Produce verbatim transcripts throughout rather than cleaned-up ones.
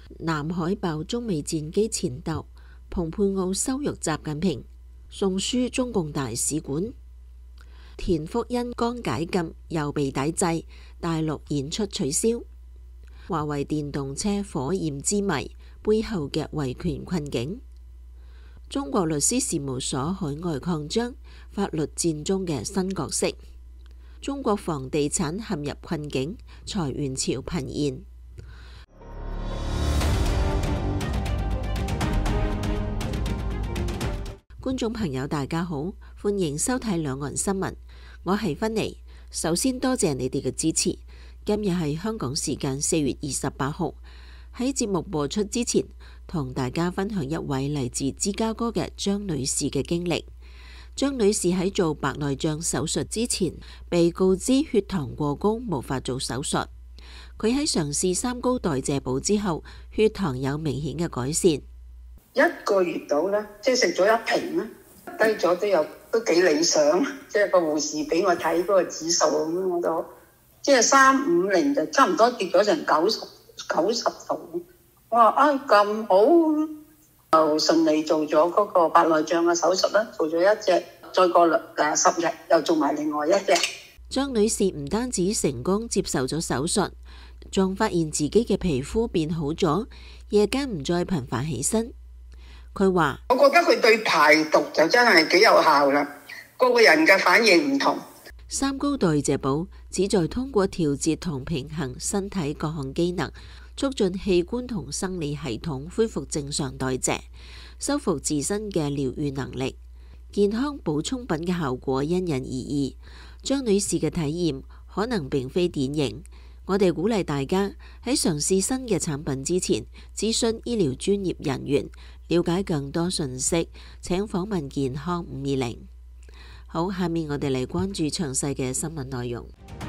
南海爆中美戰機纏鬥，蓬佩奧羞辱習近平，送書中共大使館。田福恩剛解禁又被抵制，大陸演出取消。華為電動車火焰之謎背後嘅維權困境。中國律師事務所海外擴張，法律戰中嘅新角色。中國房地產陷入困境，裁員潮頻現。觀眾朋友大家好，歡迎收睇兩岸新聞，我係芬妮。首先多謝你哋嘅支持。今日係香港時間四月二十八號。喺節目播出之前，同大家分享一位嚟自芝加哥嘅張女士嘅經歷。張女士喺做白內障手術之前，被告知血糖過高，無法做手術。佢喺嘗試三高代謝補之後，血糖有明顯嘅改善。 一個月到啦，即係食咗一瓶啦，低咗都有都幾理想。即係個護士俾我睇嗰個指數咁，我都即係三五零就差唔多跌咗成九十九十度。我話啊咁好，就順利做咗嗰個白內障嘅手術啦，做咗一隻，再過誒十日又做埋另外一隻。 張女士唔單止成功接受咗手術，仲發現自己嘅皮膚變好咗，夜間唔再頻繁起身。佢話： 我覺得佢對排毒就真係幾有效啦，個個人嘅反應唔同。 三高代謝補旨在通過調節同平衡身體各項機能，促進器官同生理系統恢復正常代謝，修復自身嘅療愈能力。健康補充品嘅效果因人而異，張女士嘅體驗可能並非典型。我哋鼓勵大家喺嘗試新嘅產品之前，諮詢醫療專業人員，了解更多信息，請訪問健康五二零。好，下面我哋嚟關注詳細嘅新聞內容。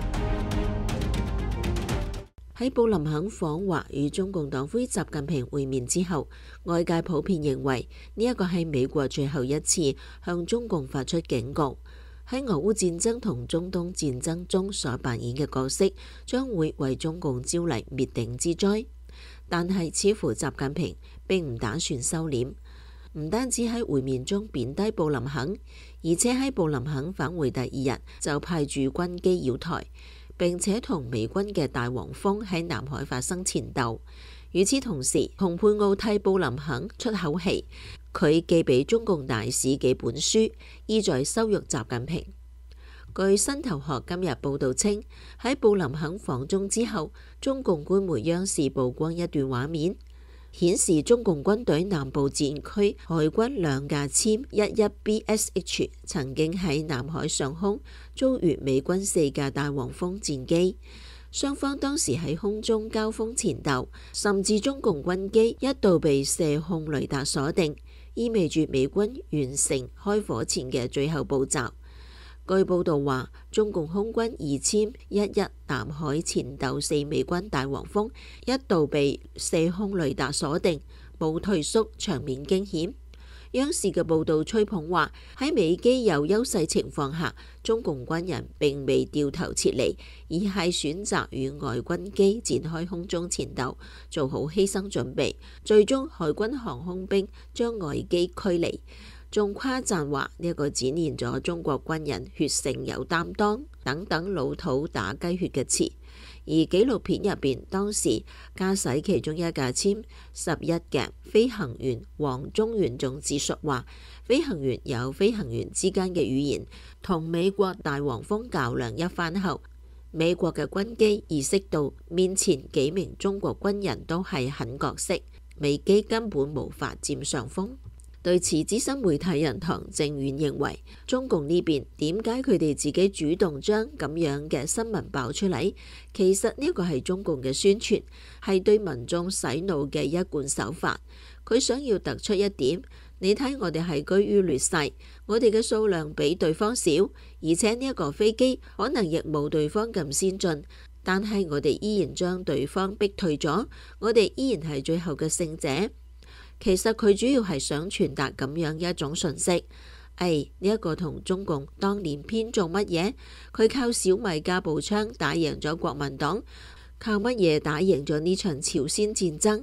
喺布林肯訪華與中共黨魁習近平會面之後，外界普遍認為呢一個係美國最後一次向中共發出警告。喺俄烏戰爭同中東戰爭中所扮演嘅角色，將會為中共招嚟滅頂之災。但係似乎習近平並唔打算收斂，唔單止喺會面中貶低布林肯，而且喺布林肯返回第二日就派駐軍機擾台，並且同美軍嘅大黃蜂喺南海發生纏鬥。與此同時，蓬佩奧替布林肯出口氣，佢寄俾中共大使幾本書，意在羞辱習近平。據新頭殼今日報道稱，喺布林肯訪中之後，中共官媒央視曝光一段畫面，顯示中共軍隊南部戰區海軍兩架殲一一 B S H 曾經喺南海上空遭遇美軍四架大黃蜂戰機，雙方當時喺空中交鋒纏鬥，甚至中共軍機一度被射控雷達鎖定，意味住美軍完成開火前嘅最後步驟。據報道話，中共空軍二殲一一南海纏鬥四美軍大黃蜂，一度被射控雷達鎖定，冇退縮，場面驚險。央視嘅報道吹捧話，喺美機有優勢情況下，中共軍人並未掉頭撤離，而係選擇與外軍機展開空中纏鬥，做好犧牲準備。最終海軍航空兵將外機驅離。仲誇讚話呢一個展現咗中國軍人血性有擔當等等老土打雞血嘅詞。而紀錄片入邊，當時駕駛其中一架殲十一嘅飛行員黃宗元仲自述話，飛行員有飛行員之間嘅語言，同美國大黃蜂較量一番後，美國嘅軍機意識到面前幾名中國軍人都係狠角色，美機根本無法佔上風。對此，資深媒體人唐正遠認為，中共呢邊點解佢哋自己主動將咁樣嘅新聞爆出嚟？其實呢個係中共嘅宣傳，係對民眾洗腦嘅一貫手法。佢想要突出一點，你睇我哋係居於劣勢，我哋嘅數量比對方少，而且呢一個飛機可能亦冇對方咁先進，但係我哋依然將對方逼退咗，我哋依然係最後嘅勝者。其實佢主要係想傳達咁樣一種訊息，誒呢一個同中共當年偏做乜嘢？佢靠小米加步槍打贏咗國民黨，靠乜嘢打贏咗呢場朝鮮戰爭？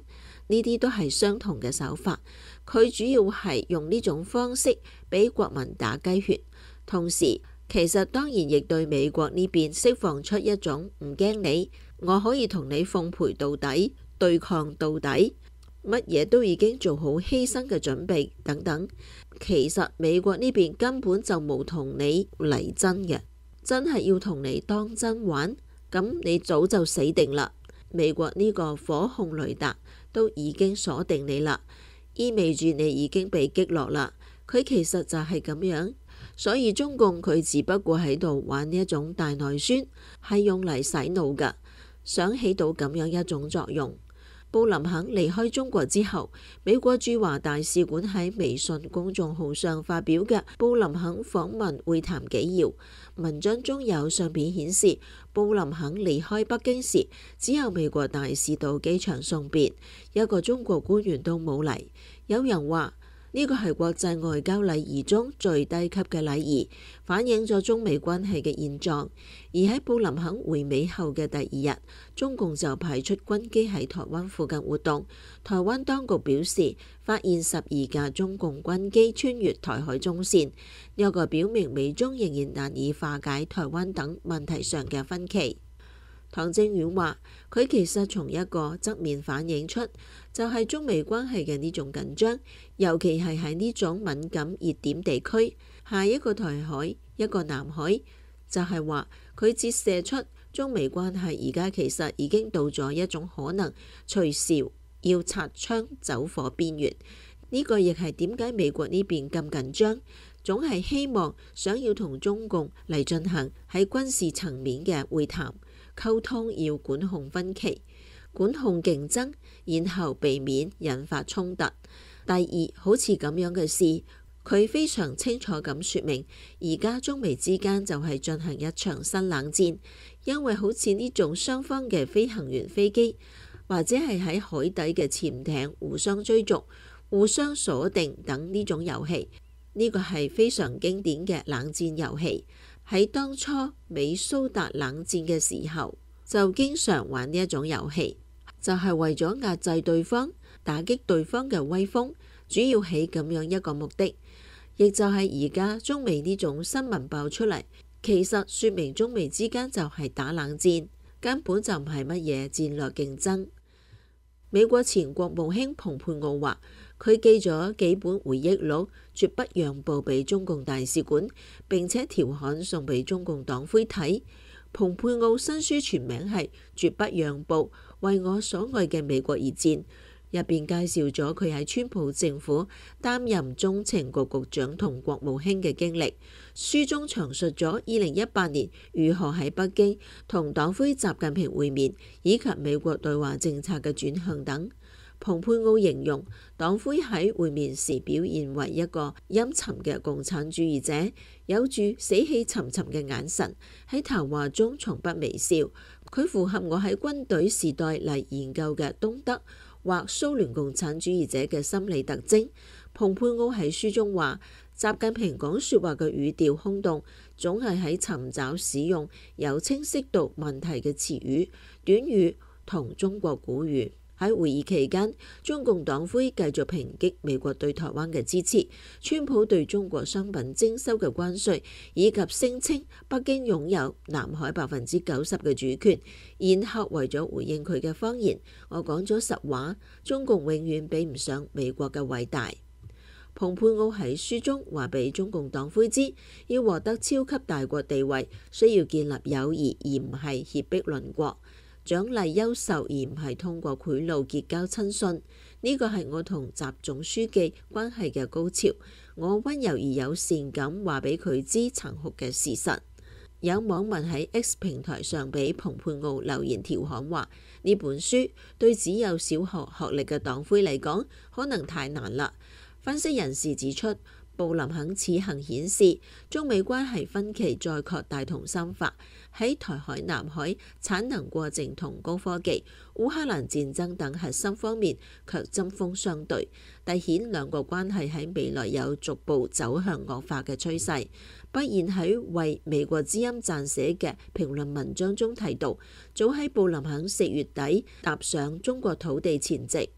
呢啲都係相同嘅手法。佢主要係用呢種方式俾國民打雞血，同時其實當然亦對美國呢邊釋放出一種唔驚你，我可以同你奉陪到底，對抗到底，乜嘢都已經做好犧牲嘅準備等等。其實美國呢邊根本就冇同你嚟真嘅，真係要同你當真玩，咁你早就死定啦。美國呢個火控雷達都已經鎖定你啦，意味住你已經被擊落啦。佢其實就係咁樣，所以中共佢只不過喺度玩呢一種大內宣，係用嚟洗腦㗎，想起到咁樣一種作用。布林肯離開中國之後，美國駐華大使館喺微信公眾號上發表嘅布林肯訪問會談紀要，文章中有相片顯示，布林肯離開北京時，只有美國大使到機場送別，一個中國官員都冇嚟。有人話呢個係國際外交禮儀中最低級嘅禮儀，反映咗中美關係嘅現狀。而喺布林肯回美後嘅第二日，中共就派出軍機喺台灣附近活動。台灣當局表示，發現十二架中共軍機穿越台海中線，呢個表明美中仍然難以化解台灣等問題上嘅分歧。唐正遠話：佢其實從一個側面反映出，就係中美關係嘅呢種緊張，尤其係喺呢種敏感熱點地區，下一個台海，一個南海，就係話佢折射出中美關係而家其實已經到咗一種可能隨時要擦槍走火邊緣。呢個亦係點解美國呢邊咁緊張，總係希望想要同中共嚟進行喺軍事層面嘅會談。溝通要管控分歧，管控競爭，然後避免引發衝突。第二，好似咁樣嘅事，佢非常清楚咁說明，而家中美之間就係進行一場新冷戰，因為好似呢種雙方嘅飛行員飛機，或者係喺海底嘅潛艇互相追逐、互相鎖定等呢種遊戲，呢個係非常經典嘅冷戰遊戲。喺當初美蘇達冷戰嘅時候，就經常玩呢一種遊戲，就係為咗壓制對方、打擊對方嘅威風，主要係咁樣一個目的。亦就係而家中美呢種新聞爆出嚟，其實說明中美之間就係打冷戰，根本就唔係乜嘢戰略競爭。美國前國務卿蓬佩奧話，佢寄咗幾本回憶錄，絕不讓步俾中共大使館，並且調侃送俾中共黨魁睇。蓬佩奧新書全名係《絕不讓步，為我所愛嘅美國而戰》，入邊介紹咗佢喺川普政府擔任中情局局長同國務卿嘅經歷。書中詳述咗二零一八年如何喺北京同黨魁習近平會面，以及美國對華政策嘅轉向等。蓬佩奧形容黨魁喺會面時表現為一個陰沉嘅共產主義者，有住死氣沉沉嘅眼神，喺談話中從不微笑。佢符合我喺軍隊時代嚟研究嘅東德或蘇聯共產主義者嘅心理特徵。蓬佩奧喺書中話，習近平講說話嘅語調空洞，總係喺尋找使用有清晰度問題嘅詞語、短語同中國古語。喺會議期間，中共黨魁繼續抨擊美國對台灣嘅支持，川普對中國商品徵收嘅關稅，以及聲稱北京擁有南海百分之九十嘅主權。然後為咗回應佢嘅謊言，我講咗實話，中共永遠比唔上美國嘅偉大。蓬佩奧喺書中話俾中共黨魁知，要獲得超級大國地位，需要建立友誼而唔係脅迫鄰國，獎勵優秀而唔係通過賄賂結交親信。呢個係我同習總書記關係嘅高潮。我溫柔而友善咁話俾佢知殘酷嘅事實。有網民喺 X 平台上俾蓬佩奧留言調侃話，呢本書對只有小學學歷嘅黨魁嚟講可能太難啦。分析人士指出，布林肯此行顯示中美關係分歧再擴大同深化，喺台海、南海、產能過剩同高科技、烏克蘭戰爭等核心方面卻針鋒相對，凸顯兩國關係喺未來有逐步走向惡化嘅趨勢。不然喺為美國之音撰寫嘅評論文章中提到，早喺布林肯四月底踏上中國土地前夕，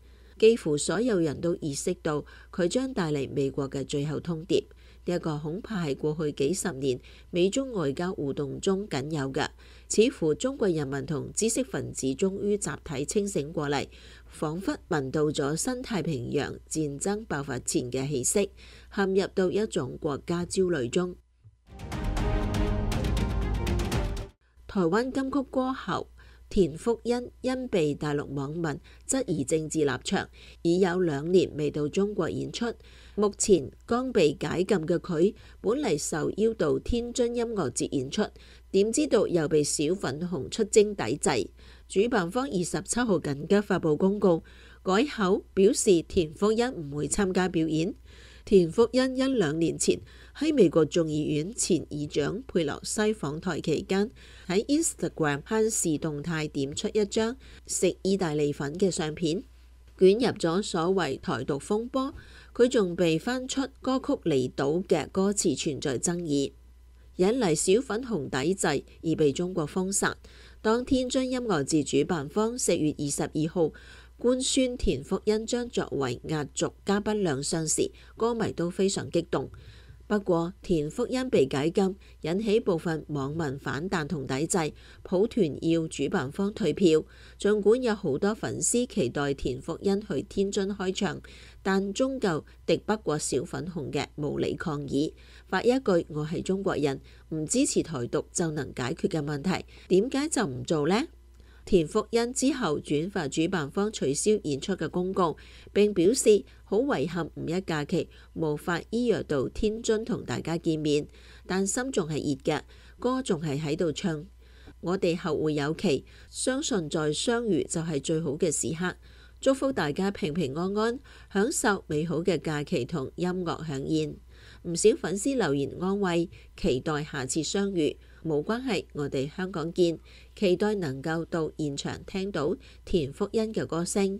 幾乎所有人都意識到佢將帶嚟美國嘅最後通牒。呢一個恐怕係過去幾十年美中外交互動中僅有嘅，似乎中國人民同知識分子終於集體清醒過嚟，彷彿聞到咗新太平洋戰爭爆發前嘅氣息，陷入到一種國家焦慮中。台灣金曲歌后田馥甄因被大陸網民質疑政治立場，已有兩年未到中國演出。目前剛被解禁嘅佢，本嚟受邀到天津音樂節演出，點知道又被小粉紅出征抵制。主辦方二十七號緊急發布公告，改口表示田馥甄唔會參加表演。田馥甄因兩年前喺美國眾議院前議長佩洛西訪台期間，喺 Instagram 限時動態點出一張食意大利粉嘅相片，捲入咗所謂台獨風波。佢仲被翻出歌曲離島嘅歌詞存在爭議，引嚟小粉紅抵制而被中國封殺。當天津音樂節主辦方四月二十二號官宣田馥甄將作為壓軸嘉賓亮相時，歌迷都非常激動。不過田馥甄被解禁，引起部分網民反彈同抵制，抱團要主辦方退票。儘管有好多粉絲期待田馥甄去天津開唱，但終究敵不過小粉紅嘅無理抗議。發一句我係中國人，唔支持台獨就能解決嘅問題，點解就唔做呢？田馥甄之後轉發主辦方取消演出嘅公告，並表示好遺憾五一假期無法依約到天津同大家見面，但心仲係熱嘅，歌仲係喺度唱。我哋後會有期，相信再相遇就係最好嘅時刻。祝福大家平平安安，享受美好嘅假期同音樂饗宴。唔少粉絲留言安慰，期待下次相遇。冇關係，我哋香港見，期待能夠到現場聽到田馥甄嘅歌聲。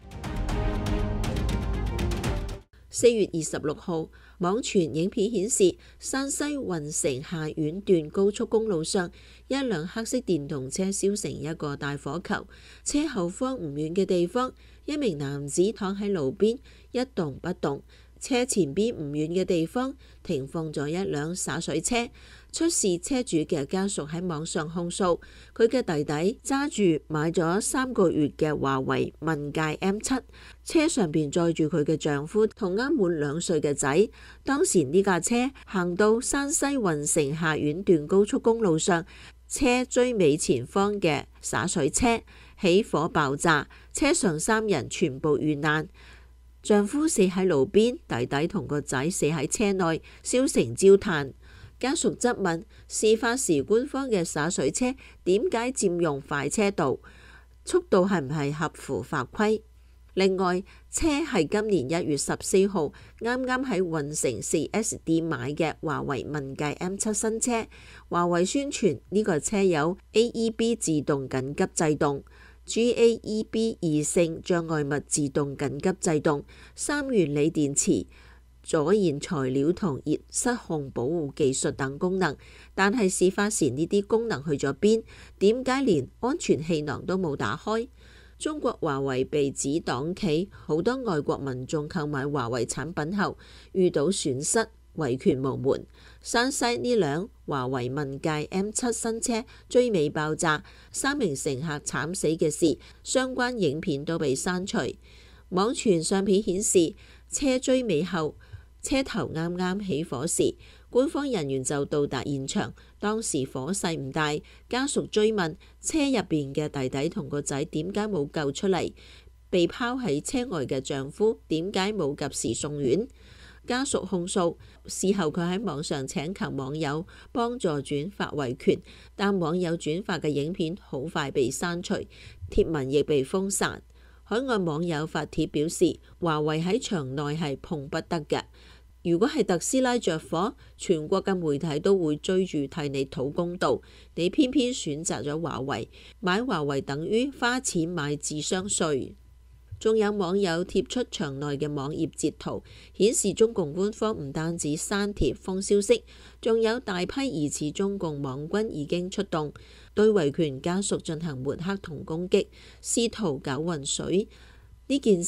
四月二十六號，網傳影片顯示，山西運城下縣段高速公路上，一輛黑色電動車燒成一個大火球，車後方唔遠嘅地方，一名男子躺喺路邊一動不動。車前邊唔遠嘅地方停放咗一輛灑水車，出事車主嘅家屬喺網上控訴，佢嘅弟弟揸住買咗三個月嘅華為問界 M 七，車上邊載住佢嘅丈夫同啱滿兩歲嘅仔。當時呢架車行到山西運城下縣段高速公路上，車追尾前方嘅灑水車，起火爆炸，車上三人全部遇難。丈夫死喺路邊，弟弟同個仔死喺車內，燒成焦炭。家屬質問：事發時官方嘅灑水車點解佔用快車道？速度係唔係合乎法規？另外，車係今年一月十四號啱啱喺運城四 S 店買嘅華為問界 M 七新車。華為宣傳呢個車有 A E B 自動緊急制動、G A E B 異性障礙物自動緊急制動、三元鋰電池、阻燃材料同熱失控保護技術等功能。但係事發時呢啲功能去咗邊？點解連安全氣囊都冇打開？中國華為被指擋企，好多外國民眾購買華為產品後遇到損失，維權無門。山西呢輛華為問界 M 七新車追尾爆炸，三名乘客慘死嘅事，相關影片都被刪除。網傳相片顯示，車追尾後，車頭啱啱起火時，官方人員就到達現場。當時火勢唔大，家屬追問車入邊嘅弟弟同個仔點解冇救出嚟，被拋喺車外嘅丈夫點解冇及時送院？家屬控訴，事後佢喺網上請求網友幫助轉發維權，但網友轉發嘅影片好快被刪除，貼文亦被封殺。海外網友發帖表示，華為喺場內係碰不得嘅。如果係特斯拉着火，全國嘅媒體都會追住替你討公道，你偏偏選擇咗華為，買華為等於花錢買智商稅。仲有網友貼出場內嘅網頁截圖，顯示中共官方唔單止刪帖封消息，仲有大批疑似中共網軍已經出動，對維權家屬進行抹黑同攻擊，試圖攪渾水。呢件事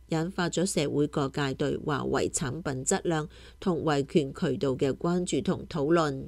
引發咗社會各界對華為產品質量同維權渠道嘅關注同討論。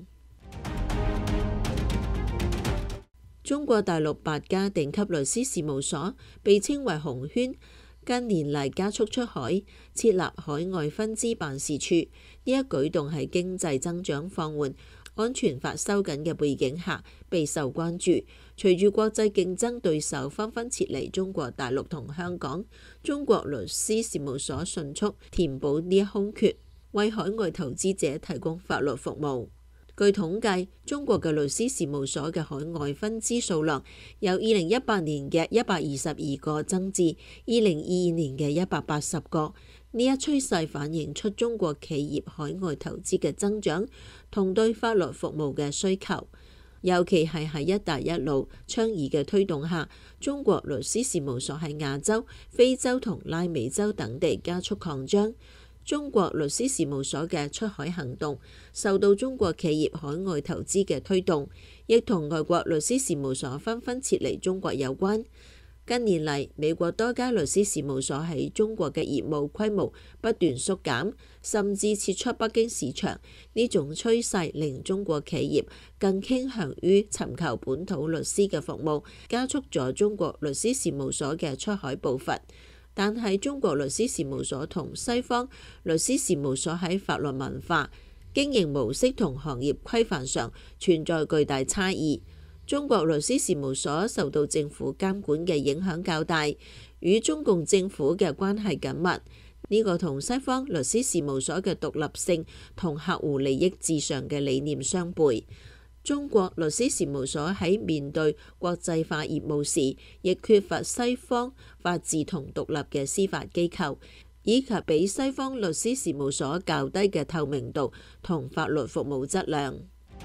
中國大陸八家頂級律師事務所被稱為紅圈，近年嚟加速出海，設立海外分支辦事處。呢一舉動喺經濟增長放緩、安全法收緊嘅背景下備受關注。隨住國際競爭對手紛紛撤離中國大陸同香港，中國律師事務所迅速填補呢一空缺，為海外投資者提供法律服務。據統計，中國嘅律師事務所嘅海外分支數量由二零一八年嘅一百二十二個增至二零二二年嘅一百八十個。呢一趨勢反映出中國企業海外投資嘅增長同對法律服務嘅需求，尤其係喺一帶一路倡議嘅推動下，中國律師事務所喺亞洲、非洲同拉美洲等地加速擴張。中國律師事務所嘅出海行動受到中國企業海外投資嘅推動，亦同外國律師事務所紛紛撤離中國有關。近年嚟，美國多家律師事務所喺中國嘅業務規模不斷縮減，甚至撤出北京市場。呢種趨勢令中國企業更傾向於尋求本土律師嘅服務，加速咗中國律師事務所嘅出海步伐。但係中國律師事務所同西方律師事務所喺法律文化、經營模式同行業規範上存在巨大差異。中國律師事務所受到政府監管嘅影響較大，與中共政府嘅關係緊密。呢個同西方律師事務所嘅獨立性同客戶利益至上嘅理念相悖。中國律師事務所喺面對國際化業務時，亦缺乏西方法治同獨立嘅司法機構，以及比西方律師事務所較低嘅透明度同法律服務質量。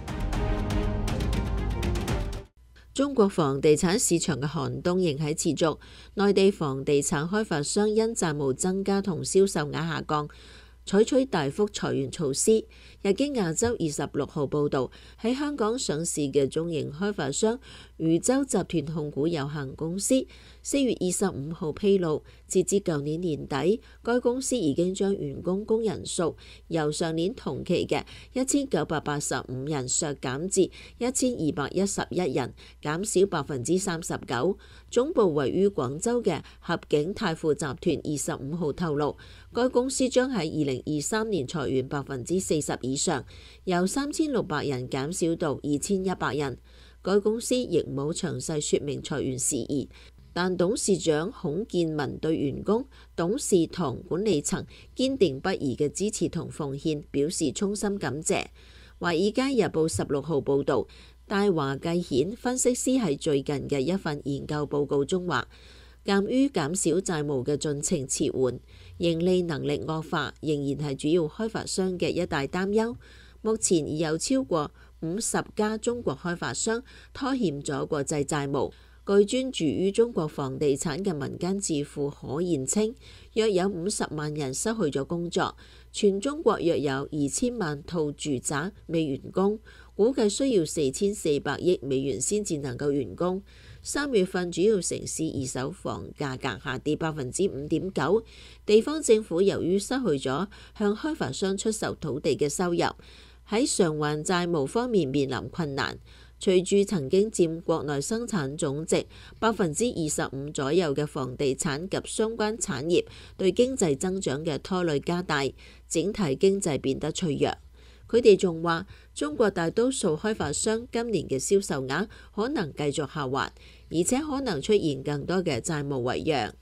中國房地產市場嘅寒冬仍喺持續，內地房地產開發商因債務增加同銷售額下降，採取大幅裁員措施。日經亞洲二十六號報導，喺香港上市嘅中型開發商禹洲集團控股有限公司四月二十五號披露，截至舊年年底，該公司已經將員工工人數由上年同期嘅一千九百八十五人削減至一千二百一十一人，減少百分之三十九。總部位於廣州嘅合景泰富集團二十五號透露，該公司將喺二零二三年裁員百分之四十以上，由三千六百人減少到二千一百人。該公司亦冇詳細說明裁員事宜，但董事長孔建文對員工、董事同管理層堅定不移嘅支持同奉獻表示衷心感謝。華爾街日報十六號報導，大華繼顯分析師喺最近嘅一份研究報告中話，鑑於減少債務嘅進程遲緩，盈利能力惡化仍然係主要開發商嘅一大擔憂。目前已有超過五十家中國開發商拖欠咗國際債務。據專注於中國房地產嘅民間智庫可言稱，約有五十萬人失去咗工作，全中國約有二千萬套住宅未完工，估計需要四千四百億美元先至能夠完工。三月份主要城市二手房價格下跌百分之五點九，地方政府由於失去咗向開發商出售土地嘅收入，喺償還債務方面面臨困難。隨住曾經佔國內生產總值百分之二十五左右嘅房地產及相關產業對經濟增長嘅拖累加大，整體經濟變得脆弱。佢哋仲話，中國大多數開發商今年嘅銷售額可能繼續下滑，而且可能出現更多嘅債務違約。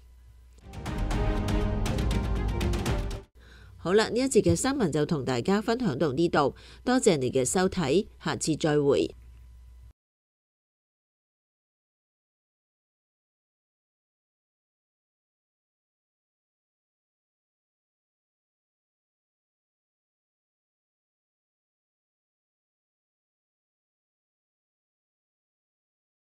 好啦，呢一節嘅新聞就同大家分享到呢度，多謝你嘅收睇，下次再會。